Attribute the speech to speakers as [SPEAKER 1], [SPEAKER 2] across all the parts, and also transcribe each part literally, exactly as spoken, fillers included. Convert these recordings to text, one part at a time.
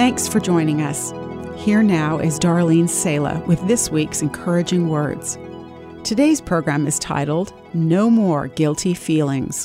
[SPEAKER 1] Thanks for joining us. Here now is Darlene Sala with this week's encouraging words. Today's program is titled, No More Guilty Feelings.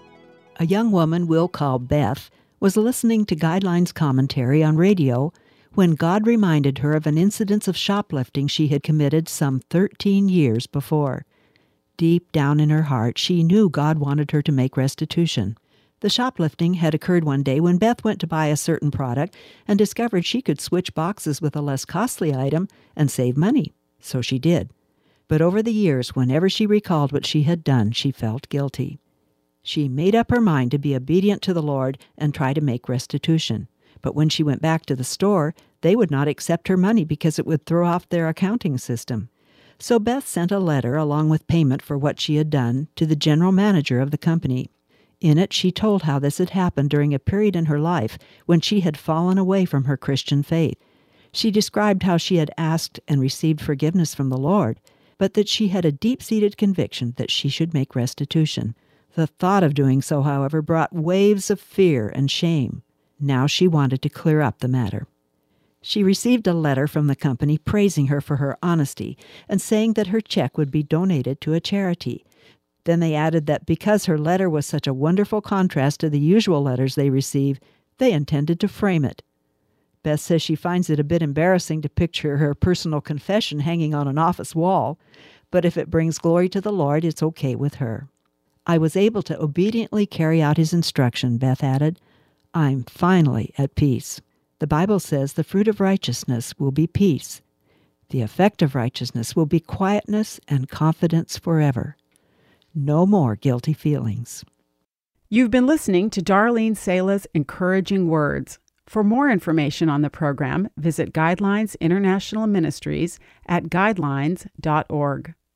[SPEAKER 2] A young woman we'll call Beth was listening to Guidelines commentary on radio when God reminded her of an incident of shoplifting she had committed some thirteen years before. Deep down in her heart, she knew God wanted her to make restitution. The shoplifting had occurred one day when Beth went to buy a certain product and discovered she could switch boxes with a less costly item and save money. So she did. But over the years, whenever she recalled what she had done, she felt guilty. She made up her mind to be obedient to the Lord and try to make restitution. But when she went back to the store, they would not accept her money because it would throw off their accounting system. So Beth sent a letter along with payment for what she had done to the general manager of the company. In it, she told how this had happened during a period in her life when she had fallen away from her Christian faith. She described how she had asked and received forgiveness from the Lord, but that she had a deep-seated conviction that she should make restitution. The thought of doing so, however, brought waves of fear and shame. Now she wanted to clear up the matter. She received a letter from the company praising her for her honesty and saying that her check would be donated to a charity. Then they added that because her letter was such a wonderful contrast to the usual letters they receive, they intended to frame it. Beth says she finds it a bit embarrassing to picture her personal confession hanging on an office wall, but if it brings glory to the Lord, it's okay with her. I was able to obediently carry out his instruction, Beth added. I'm finally at peace. The Bible says the fruit of righteousness will be peace. The effect of righteousness will be quietness and confidence forever. No more guilty feelings.
[SPEAKER 1] You've been listening to Darlene Sala's Encouraging Words. For more information on the program, visit Guidelines International Ministries at guidelines dot org.